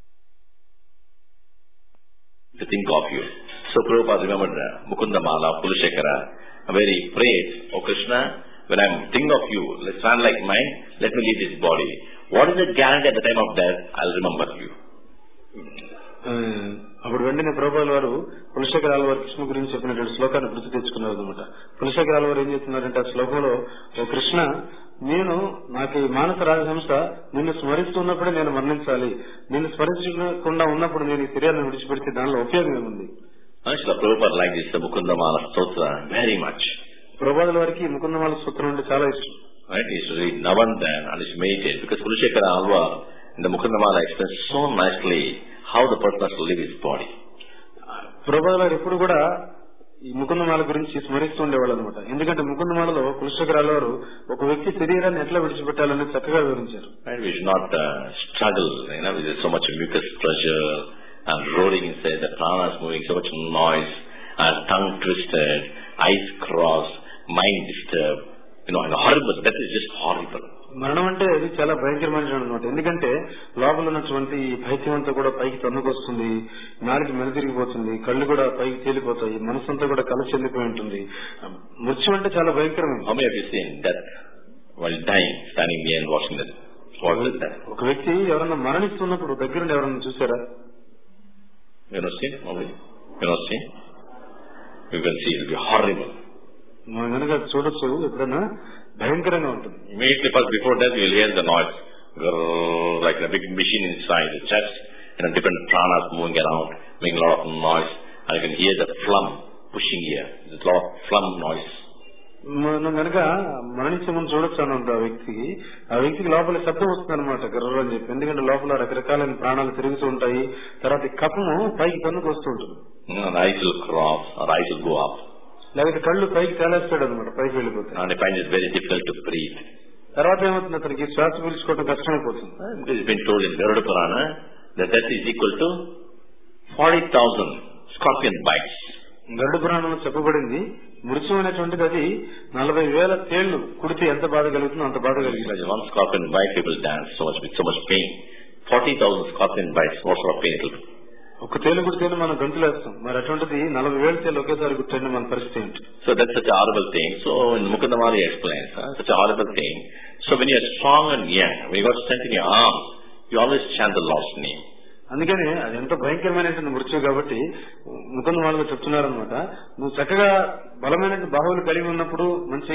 to think of you. So Prabhupada remembered Mukunda Mala, Pulashekara, where he prayed, O Krishna, when I am thinking of you, let's run like mine, let me leave this body. What is the guarantee at the time of death? I'll remember you. అప్పుడు వెంటనే ప్రభుపాదుల వారు పులశేఖరాల వారు కృష్ణ గురించి చెప్పినటువంటి శ్లోకాన్ని గుర్తు తెచ్చుకున్నారు అనమాట. పులశేఖరాల వారు ఏం చెప్తున్నారంటే ఆ శ్లోకంలో, ఓ కృష్ణ నేను నాకు ఈ మానస రాజహంస నిన్ను స్మరిస్తున్నప్పుడే నేను మరణించాలి, నిన్ను స్మరించకుండా ఉన్నప్పుడు నేను ఈ శరీరాన్ని విడిచిపెడితే దానిలో ఉపయోగం ఏముంది? Srila Prabhupada liked this Mukundamala Stotra very much. ప్రభుపాదుల వారికి ముకుందమాల సూత్రం అంటే చాలా ఇష్టం. Right? He used to read Navandan and he used to meditate because Kulashekara Alva in the Mukundamala explains so nicely how the person has to live his body. ప్రభుపాదుల వారు ఎప్పుడు కూడా ఈ ముకుందమాల గురించి స్మరిస్తూ ఉండేవాళ్ళు అనమాట. ఎందుకంటే ముకుందమాలలో కులశేఖరాల వారు ఒక వ్యక్తి శరీరాన్ని ఎట్లా విడిచిపెట్టాలని చక్కగా వివరించారు. Right? We should not struggle, with so much mucus pressure and roaring inside, the prana is moving, so much noise, and tongue twisted, eyes crossed, mind disturbed. And horrible. That is just horrible. మరణం అంటే అది చాలా భయంకరమైన అనమాట. ఎందుకంటే లోపల ఉన్నటువంటి భైత్యం అంతా కూడా పైకి తన్నుకొస్తుంది, నాలుగు మెలితిరిగిపోతుంది, కళ్ళు కూడా పైకి తేలిపోతాయి, మనసంతా కూడా కల చెందిపోయి ఉంటుంది. మృత్యు అంటే చాలా భయంకరమైనది. How many of you seen that while dying, standing there and watching that? What is that? ఒక వ్యక్తి ఎవరన్నా మరణిస్తున్నప్పుడు దగ్గరుండి ఎవరన్నా చూసారా? You not seen? You not seen? You can see it will be horrible. మనం కనుక చూడొచ్చు, ఎప్పుడైనా భయంకరంగా ఉంటుంది. Immediately first before that you will hear the noise, like a big machine inside the chest, different pranas moving around, making a lot of noise, and you can hear the phlegm pushing here. There's a lot of phlegm noise. మనం కనుక మరణించే ముందు చూడొచ్చు అన్నమాట ఆ వ్యక్తికి లోపల శబ్దం వస్తుంది అనమాట, గర్ర అని చెప్పి. ఎందుకంటే లోపల రకరకాలైన ప్రాణాలు తిరుగుతూ ఉంటాయి. తర్వాత ఈ కఫము పైకి కన్నుకు వస్తూ ఉంటుంది. Eyes will cross or eyes will go up. లేకపోతే కళ్ళు పైకి తేలేస్తాడు అనమాట, పైకి వెళ్ళిపోతాయి. And I find it very difficult to breathe. తర్వాత ఏమవుతుంది, అతనికి శ్వాస పీల్చుకోవడం కష్టమైపోతుంది. It's been told in Garuda Purana that death is equal to 40,000 scorpion bites. గరుడ పురాణంలో చెప్పబడింది మృత్యు అనేటువంటిది అది 40,000 తేళ్లు కుడితే ఎంత బాధ కలుగుతుందో అంత బాధ కలుగుతుంది. One scorpion bite people dance so much with so much pain. 40,000 scorpion bites, what sort of pain it will be? ఒక తేలు కుడితేనే మనం గంతులేస్తాం, మరి అటువంటిది 40,000 తేలు ఒకేసారి కుట్టండి మన పరిస్థితి ఏంటి? So that's such a horrible thing. So in Mukundamala he explains, such a horrible thing. So when you are strong and young, when you got strength in your arms, you always chant the Lord's name. అందుకని అది ఎంతో భయంకరమైనటువంటి మృత్యు కాబట్టి ముకుందమాలలో చెప్తున్నారనమాట, నువ్వు చక్కగా బలమైన బాహువులు కలిగి ఉన్నప్పుడు, మంచి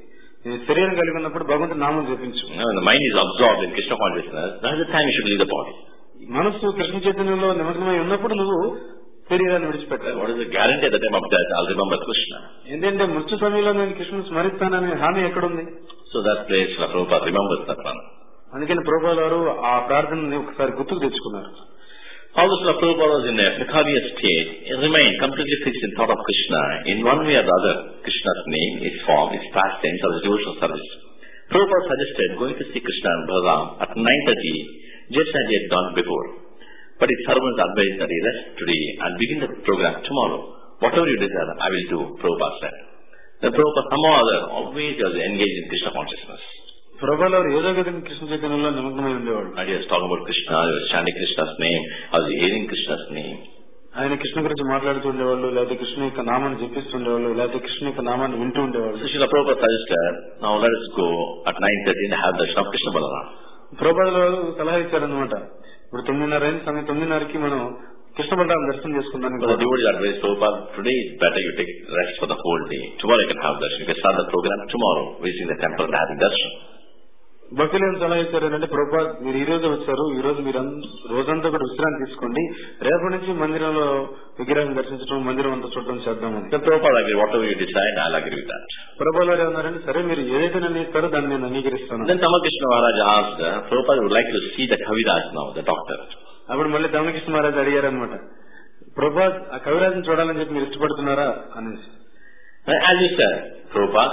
శరీరం కలిగి ఉన్నప్పుడు భగవంతుడి నామం జపించు. The mind is absorbed in Krishna consciousness. That's the time you should leave the body. మనస్సు కృష్ణ చైతన్యంలో నిమగ్నమై ఉన్నప్పుడు నువ్వు శరీరాన్ని విడిచిపెట్టాలి. What is the guarantee at the time of death? I'll remember Krishna. ఎందుకంటే మృత్యు సమయంలో నేను కృష్ణుని స్మరిస్తాననే హామీ ఎక్కడుంది? So that place Prabhupada remembers that one. అందుకని ప్రభుపాద వారు ఆ ప్రార్థనని ఒకసారి గుర్తుకు తెచ్చుకున్నారు. Although Srila Prabhupada was in a precarious state, he remained completely fixed in thought of Krishna. In one way or the other, Krishna's name, his form, his pastimes, or his devotional service. Prabhupada suggested going to see Krishna and Balaram at 9:30, just as he had done before. But his servants advised that he rest today and begin the program tomorrow. Whatever you desire, I will do, Prabhupada said. Then Prabhupada somehow or other always was engaged in Krishna consciousness. Prabhupada వారు ఏదో విధంగా కృష్ణ చైతన్యంలో నిమగ్నమై ఉండేవాడు. And he was talking about Krishna, he was chanting Krishna's name, I was hearing Krishna's name. ఆయన కృష్ణ గురించి మాట్లాడుతూ ఉండేవాళ్ళు, లేకపోతే కృష్ణ యొక్క నామాన్ని జపిస్తుండేవాళ్ళు, లేకపోతే కృష్ణ యొక్క నామాన్ని వింటూ ఉండేవాళ్ళు. So Srila Prabhupada suggested, now let us go at 9:30 and have darshan of Krishna Balaram. Prabhupada వారు సలహా ఇచ్చారనమాట, ఇప్పుడు 9:30 అయిన సమయం, 9:30కి మనం కృష్ణ బలరాం దర్శనం చేసుకుందాం. The devotees advised Prabhupada, today is better you take rest for the whole day. Tomorrow you can have darshan. You can start the program tomorrow, visiting the temple and having darshan. భక్తులు ఏం సలహా ఇచ్చారు అంటే, ప్రభుపాద మీరు ఈ రోజు వచ్చారు, ఈ రోజు మీరు రోజంతా కూడా విశ్రాంతి తీసుకోండి, రేపటి నుంచి మందిరంలో విగ్రహం దర్శించడం, మందిరం అంతా చూడడం చేద్దామని. Prabhupada agreed, whatever you decide, I'll agree with that. Prabhupada వారు ఏమన్నారంటే, సరే మీరు ఏదైతే నిర్ణయిస్తారో దాన్ని నేను అంగీకరిస్తాను. Then Tamakishna Maharaj asked, Prabhupada would like to see the Kaviraj now, the doctor. అప్పుడు మళ్ళీ తమకృష్ణ మహారాజ్ అడిగారనమాట, ప్రభుపాద ఆ కవిరాజుని చూడాలని చెప్పి మీరు ఇష్టపడుతున్నారా అనేసి. As you said, Prabhupada,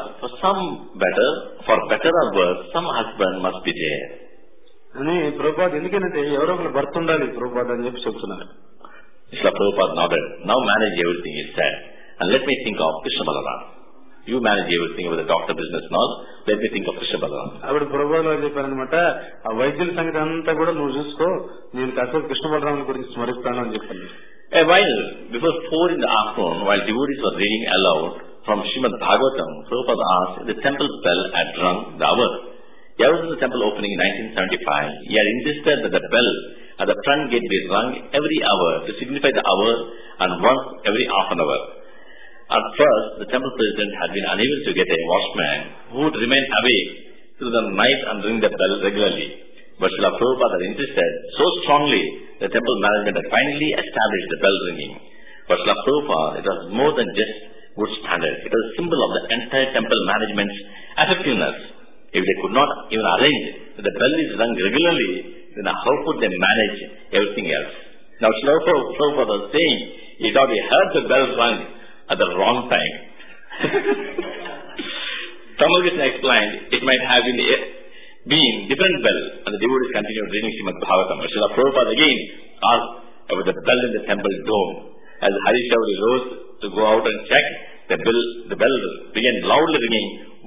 for better or worse, some husband must be there. అని ప్రభుపాద ఎందుకంటే ఎవరో ఒకరు భర్త ఉండాలి ప్రభుపాద అని చెప్పి చెప్తున్నారు. Srila Prabhupada nodded. Now manage everything, he said, and let me think of Krishna Balaram. You manage everything with the doctor business now. Let me think of Krishna Balaram. అప్పుడు ప్రభుపాద వారు చెప్పారనమాట, ఆ వైద్యుల సంగతి అంతా కూడా నువ్వు చూసుకో, నేను కాసేపు కృష్ణ బలరాముల గురించి స్మరిస్తాను అని చెప్పాను. A while before 4 in the afternoon, while devotees were reading aloud from Srimad Bhagavatam, Prabhupada asked if the temple bell had rung the hour. Ever since the temple opening in 1975, he had insisted that the bell at the front gate be rung every hour to signify the hour and once every half an hour. At first, the temple president had been unable to get a watchman who would remain awake through the night and ring the bell regularly. But Srila Prabhupada insisted so strongly the temple management had finally established the bell ringing. For Srila Prabhupada, it was more than just good standard. It was a symbol of the entire temple management's effectiveness. If they could not even arrange that the bell is rung regularly, then how could they manage everything else? Now Srila Prabhupada was saying, he thought he heard the bell rung at the wrong time. Tamal Krishna explained, it might have been different bell, and the devotees continued reading Srimad Bhagavatam. Srila Prabhupada again asked about the bell in the temple dome. As Hari Shauri rose to go out and check, the bell began loudly ringing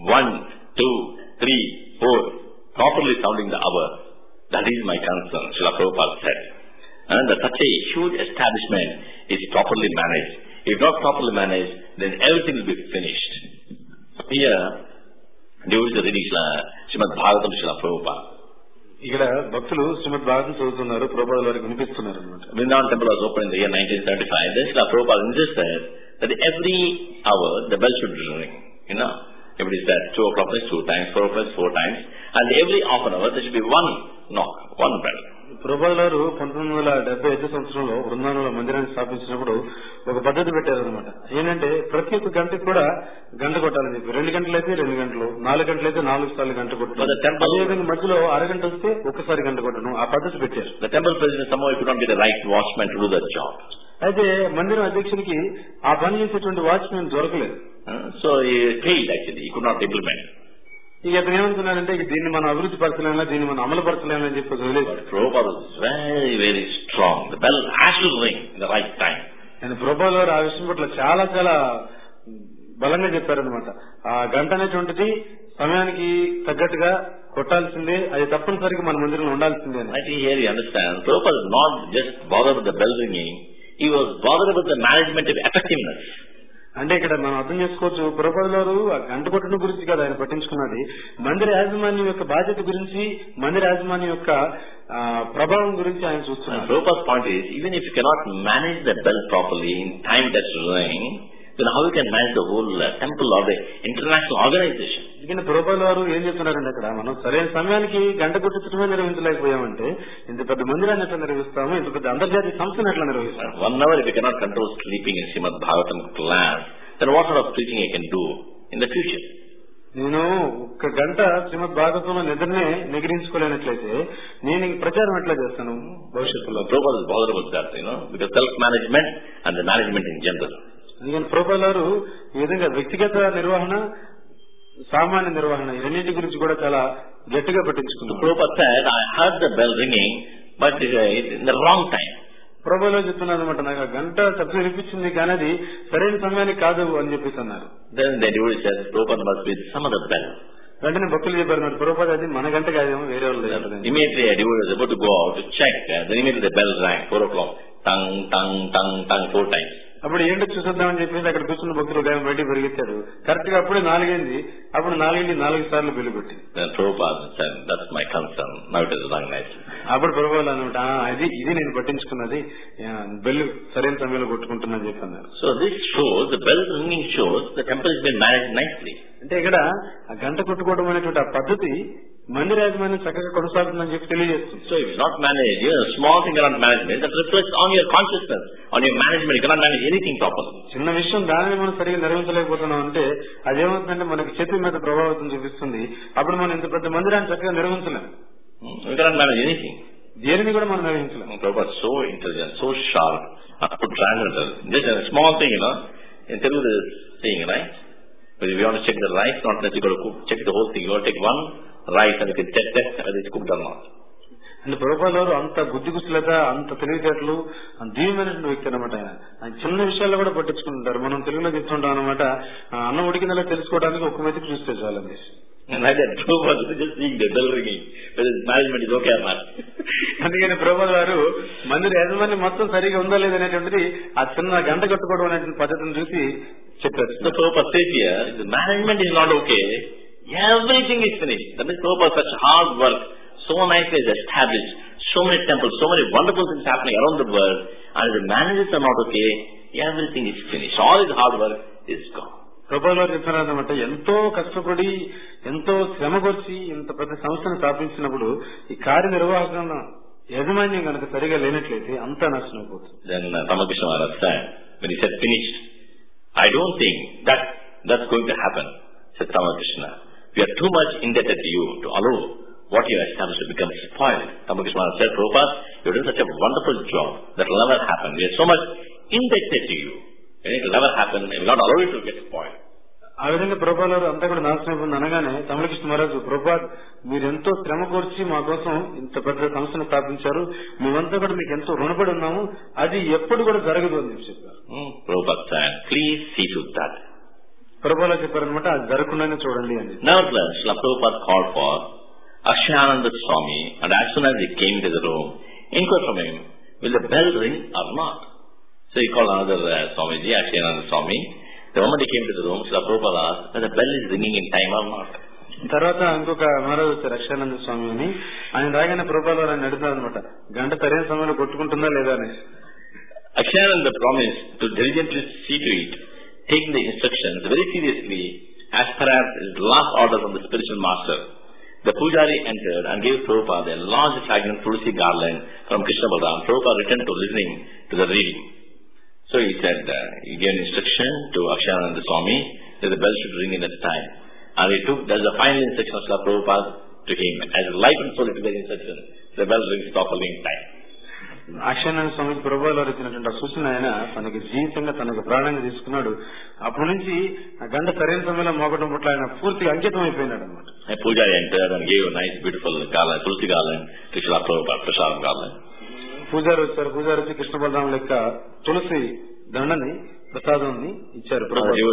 1, 2, 3, 4, properly sounding the hour. That is my concern, Srila Prabhupada said. And that such a huge establishment is properly managed. If not properly managed, then everything will be finished. Here, devotees are reading Srimad Bhagavatam to Srila Prabhupada. ఇక్కడ భక్తులు శ్రీమద్ భాగవతం చదువుతున్నారు, ప్రభుపాదుల వారికి వినిపిస్తున్నారు అన్నమాట. Vrindavan temple was opened in the year 1975. Then Srila Prabhupada insisted that every hour the bell should ring. If it is that 2 o'clock is 2 times, 4 o'clock is 4 times, and every half an hour there should be one knock, one bell. ప్రభుపాదుల వారు 1975 సంవత్సరంలో బృందావనంలో మందిరాన్ని స్థాపించినప్పుడు ఒక పద్ధతి పెట్టారనమాట. ఏంటంటే ప్రతి ఒక్క గంటకు కూడా గంట కొట్టాలని చెప్పి 2 గంటలు అయితే 2 గంటలు, 4 గంటలు అయితే 4 సార్లు గంట కొట్టడం, అదేవిధంగా మధ్యలో అరగంట వస్తే ఒక్కసారి గంట కొట్టడం, ఆ పద్ధతి పెట్టారు. The temple president somehow could not be the right watchman to do that job. అయితే మందిరం అధ్యక్షునికి ఆ పని చేసేటువంటి వాచ్మెన్ దొరకలేదు. So he failed actually. He could not implement. ఇక అతను ఏమనుకున్నారంటే దీన్ని మనం అభివృద్ధి పరచలేనా, దీన్ని మనం అమలు పరచలేనా అని చెప్పి వదిలేదు. Prabhupada was very, very strong. The bell has to ring in the right time. ఆయన ప్రభుపాదుల వారు ఆ విషయం పట్ల చాలా చాలా బలంగా చెప్పారనమాట. ఆ గంట అనేటువంటిది సమయానికి తగ్గట్టుగా కొట్టాల్సిందే, అది తప్పనిసరిగా మన మందిరంలో ఉండాల్సిందే అని. I think here you understand. Prabhupada was not just bothered with the bell ringing. He was bothered with the management of effectiveness. అంటే ఇక్కడ మనం అర్థం చేసుకోవచ్చు, ప్రభుపాదుల వారు ఆ గంట కొట్టడం గురించి కదా ఆయన పట్టించుకున్నది, మందిర యాజమాన్యం యొక్క బాధ్యత గురించి, మందిర యాజమాన్యం యొక్క ప్రభావం గురించి ఆయన చూస్తున్నారు. Prabhupada's point is, even if you cannot manage the bell properly in time that's ring, then how you can manage the whole temple or the international organization? ఎందుకంటే ప్రభుపాదుల వారు ఏం చెప్తున్నారంటే అక్కడ మనం సరైన సమయానికి గంట కొట్టించడమే నిర్వహించలేకపోయామంటే ఇంత పెద్ద మందిరాన్ని ఎట్లా నిర్వహిస్తాము, ఇంత పెద్ద అంతర్జాతీయ సంస్థను ఎట్లా నిర్వహిస్తాము. 1 hour if you cannot control sleeping in Srimad Bhagavatam class, then what sort of preaching I can do in the future? నేను 1 గంట శ్రీమద్ భాగవతంలో నిద్రనే నిగ్రహించుకోలేనట్లయితే నేను ప్రచారం ఎట్లా చేస్తాను భవిష్యత్తులో. Prabhupada is bothered about that, because self-management and the management in general. అందుకని ప్రభుపాదుల వారు ఈ విధంగా వ్యక్తిగత నిర్వహణ, సామాన్య నిర్వహణ ఈ రెండింటి గురించి కూడా చాలా గట్టిగా పట్టించుకున్నారు. Prabhupada said, I heard the bell ringing, but in the wrong time. ప్రభుపాదుల వారు చెప్తున్నారు అనమాట, నాకు ఆ గంట శబ్దం వినిపించింది కానీ అది సరైన సమయానికి కాదు అని చెప్పేసి అన్నారు. Then the devotee says, Prabhupada must be some other bell. వెంటనే భక్తులు చెప్పారు, ప్రభుపాద అది మన గంట కాదేమో, వేరే వాళ్ళు. Immediately a devotee was about to go out to check, then immediately the bell rang, 4 o'clock, tung, tung, tung, tung, 4 times. అప్పుడు ఏంటో చూసేద్దామని చెప్పేసి అక్కడ కూర్చున్న భక్తులు ఉదయం బయటికి పరిగెత్తాడు. కరెక్ట్ గా అప్పుడే 4 అయింది. అప్పుడు 4 సార్లు బెల్లు కొట్టి. That's my concern. Now it is rung nicely. అప్పుడు ప్రభుపాదులు అనమాట, ఇది నేను పట్టించుకున్నది, బెల్లు సరైన సమయంలో కొట్టుకుంటున్నాను చెప్పన్నారు. So this shows, the bell ringing shows the temple has been managed nicely. అంటే ఇక్కడ ఆ గంట కొట్టుకోవడం అనేటువంటి ఆ పద్ధతి మందిర యాజమాన్యం చక్కగా కొనసాగుతుందని చెప్పి తెలియజేస్తుంది. So if you not manage, a small thing around management, that reflects on your consciousness, on your management. You cannot manage anything properly. చిన్న విషయం దానిని మనం సరిగా నిర్వహించలేకపోతున్నాం అంటే అదేమవుతుందంటే మనకి చేతి మీద ప్రభావితం చూపిస్తుంది. అప్పుడు మనం ఇంత పెద్ద మందిరాన్ని చక్కగా నిర్వహించలేము. We cannot manage anything. దేనిని కూడా మనం నిర్వహించలేము. Prabhupada is so intelligent, so sharp, transcendental. Just a small thing, in Telugu there is saying, right? But if you want to check the rice, not necessarily got to check the whole thing. You want to take one rice and you can test whether it's cooked or not. అంటే ప్రభుపాదుల వారు అంత బుద్ధి కుశలత, అంత తెలివితేటలు, దివ్యమైనటువంటి వ్యక్తి అనమాట. ఆయన చిన్న విషయాల్లో కూడా పట్టించుకుంటారు. మనం తెలుగులో చెప్తుంటాం అనమాట, అన్నం ఉడికిందలా తెలుసుకోవడానికి ఒక్క మెతుకు చూస్తే చాలండి. అందుకని ప్రభుపాదుల వారు మందిర యాజమాన్యం మొత్తం సరిగా ఉందా లేదనేటువంటిది ఆ చిన్న గంట కట్టుకోవడం అనేటువంటి పద్ధతిని చూసి చెప్పారు. The management is not okay. Everything is finished. That is Prabhupada, such hard work, so nicely established, so many temples, so many wonderful things happening around the world, and the managers are not okay. Everything is finished. All his hard work is gone. ప్రభుపాదుల వారు చెప్పారన్నమాట, ఎంతో కష్టపడి ఎంతో శ్రమకొచ్చి ఇంత పెద్ద సంస్థను స్థాపించినప్పుడు ఈ కార్యనిర్వాహకం యాజమాన్యం కనుక సరిగా లేనట్లయితే అంతా నష్టం అయిపోతుంది. Then Ramakrishna Maharaj said, when he said finished, I don't think that's going to happen, said Ramakrishna. We are too much indebted to you to allow what you have established to become spoiled. Ramakrishna Maharaj said, Prabhupada, you have done such a wonderful job that will never happen. We are so much indebted to you. It will never happen. We will not allow it to get spoiled. ఆ విధంగా ప్రభుపాదులు అంతా కూడా నాశనం అయిపోయింది అనగానే తమిళకృష్ణ మహారాజు, ప్రభుపాద్ మీరు ఎంతో శ్రమ కోర్చి మా కోసం ఇంత పెద్ద సంస్థను స్థాపించారు, మేమంతా కూడా మీకు ఎంతో రుణపడి ఉన్నాము, అది ఎప్పుడు కూడా జరగదు అని చెప్పారు. ప్రభుపాదులు చెప్పారనమాట, అది జరగకుండానే చూడండి అని. Nevertheless, Srila Prabhupada called for Akshayananda Swami, and as soon as he came to the room, inquired from him, will the bell ring or not? So he called another Swamiji, Akshayananda Swami. The moment he came to the room, Srila Prabhupada asked whether the bell is ringing in time or not. తర్వాత ఇంకొక మహారాజు వచ్చారు అక్షయానంద స్వామి అని. ఆయన రాగానే ప్రభుపాదులు ఆయన అడుగుతారు అనమాట, గంట సరైన సమయంలో కొట్టుకుంటుందా లేదా అని. Akshayananda promised to diligently see to it, taking the instructions very seriously as per his last order from the spiritual master. The pujari entered and gave Prabhupada a large fragrant tulsi garland from Krishna Balaram. Prabhupada returned to listening to the reading. So he said, he gave instruction to Akshayananda Swami that the bell should ring in that time. And he took, that's the final instruction of Prabhupada to him. As life and soul, it is instruction. The bell rings properly in time. అక్షయానంద స్వామికి ప్రభుపాదులు వారు ఇచ్చినటువంటి ఆ సూచన ఆయన తనకి జీవితంగా తనకు ప్రాణంగా తీసుకున్నాడు. అప్పటి నుంచి ఆ గంట సరైన సమయంలో మోగడం పట్ల ఆయన పూర్తిగా అంకితం అయిపోయినాడు అనమాట. Pujari entered and gave a nice beautiful garland, tulsi garland to Srila Prabhupada, Prasad garland. పూజారి వచ్చారు. పూజారి వచ్చి కృష్ణ బలరాం లెక్క తులసి దండని ప్రసాదాన్ని ఇచ్చారు.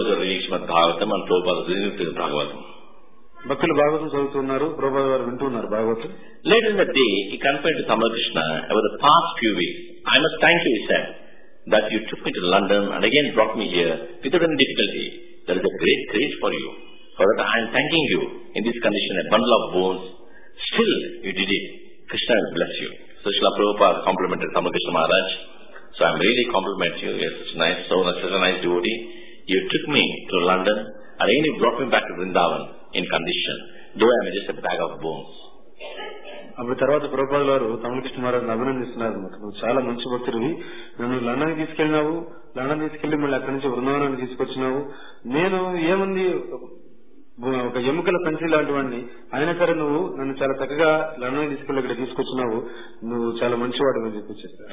భక్తులు భాగవతం చదువుతున్నారు, ప్రభుపాద వారు వింటున్నారు Bhagavatam. Later in the day, he confided to Ramakrishna, over the past few weeks, I must thank you, he said, that you took me to London and again brought me here without any difficulty. There is a great grace for you. For that I am thanking you. In this condition, a bundle of bones, still you did it. Krishna will bless you. So Srila Prabhupada complimented Ramakrishna Maharaj. So I am really complimenting you. You are such a nice devotee. You took me to London and again you brought me back to Vrindavan in condition, though I am just a bag of bones. అప్పుడు తర్వాత ప్రభుపాదుల వారు తమిళకృష్ణ మహారాజును అభినందిస్తున్నారు అనమాట. నువ్వు చాలా మంచి భక్తుడివి, నన్ను లండన్ తీసుకెళ్లినావు, లండన్ తీసుకెళ్లి మళ్ళీ అక్కడి నుంచి బృందావనాన్ని తీసుకొచ్చినావు. నేను ఏముంది ఒక ఎముకల సంచి లాంటి వాడిని, అయినా సరే నువ్వు నన్ను చాలా చక్కగా లండన్ తీసుకెళ్లి ఇక్కడ తీసుకొచ్చినావు, నువ్వు చాలా మంచివాడు అని చెప్పి చెప్పారు.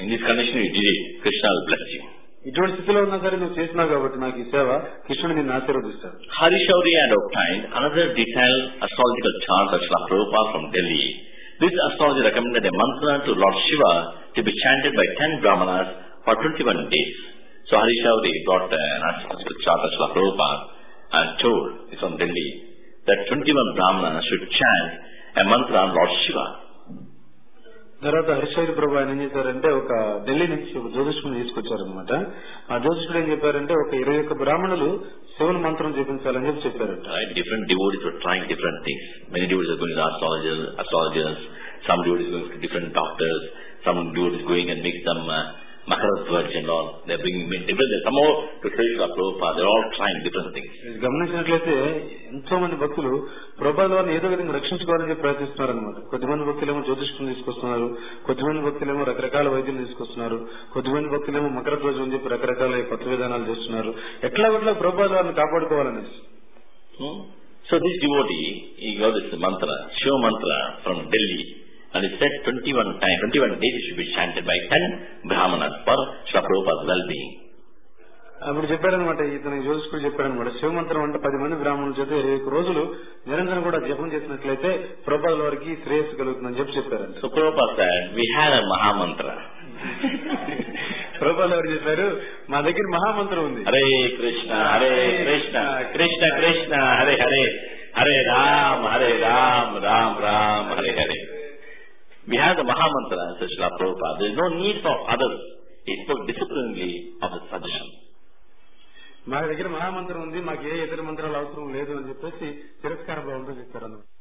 ఇటువంటి స్థితిలో ఉన్నా సరే నువ్వు చేసినావు కాబట్టి నాకు ఈ సేవ, కృష్ణుడు నిన్ను ఆశీర్వదిస్తాడు. Harishauri had obtained another detailed astrological chart of Srila Prabhupada from Delhi. This astrologer recommended a mantra to Lord Shiva to be chanted by 10 brahmanas for 21 days. So Harishauri brought an astrological chart of Srila Prabhupada and told, it's from Delhi, that 21 brahmanas should chant a mantra on Lord Shiva. తర్వాత హరిశౌరి ప్రభు ఆయన ఏం చేశారంటే ఒక ఢిల్లీ నుంచి ఒక జ్యోతిష్కుని తీసుకొచ్చారనమాట. ఆ జ్యోతిష్కుడు ఏం చెప్పారంటే ఒక 21 బ్రాహ్మణులు శివుని మంత్రం చేపించాలని చెప్పి చెప్పారంట. Different devotees were trying different things. Many devotees are going to astrologers, some devotees going to different doctors, some devotees going and make some Makaraswaj and all. They are bringing different, somehow to Krishna Prabhupada, they are all trying different things. గమనించినట్లయితే ఎంతో మంది భక్తులు ప్రభుపాద వారిని ఏదో విధంగా రక్షించుకోవాలని ప్రయత్నిస్తున్నారు అనమాట. కొద్దిమంది భక్తులేమో జ్యోతిష్కుని తీసుకొస్తున్నారు, కొద్దిమంది భక్తులేమో రకరకాల వైద్యులు తీసుకొస్తున్నారు, కొద్దిమంది భక్తులేమో మకరధ్వజం అని చెప్పి రకరకాల కొత్త విధానాలు చేస్తున్నారు. ఎట్లా ప్రభుపాద వారిని కాపాడుకోవాలనేసి. So this devotee, he got this mantra, Shiva mantra from Delhi. And it said 21 days it should be chanted by 10 brahmanas for Srila Prabhupada's well-being. అప్పుడు చెప్పారనమాట, ఇతను జ్యోతిష్కుడు చెప్పారనమాట, శివమంత్రం అంటే 10 మంది బ్రాహ్మణుల చేత 21 రోజులు నిరంతరం కూడా జపం చేసినట్లయితే ప్రభుపాదుల వారికి శ్రేయస్సు కలుగుతుందని చెప్పి చెప్పారంట. So Prabhupada said, we had a Mahamantra. ప్రభుపాదుల వారు చెప్పారు, మా దగ్గర మహామంత్రం ఉంది. Hare Krishna Hare Krishna Krishna Krishna Hare Hare Hare Ram Ram Ram Hare Hare. We have the Mahamantra, says Srila Prabhupada. There is no need for others. He spoke disciplinedly of his suggestion. మా దగ్గర మహామంత్రం ఉంది, మాకు ఏ ఇతర మంత్రాలు అవసరం లేదు అని చెప్పేసి తిరస్కార భావంతో చెప్పారు.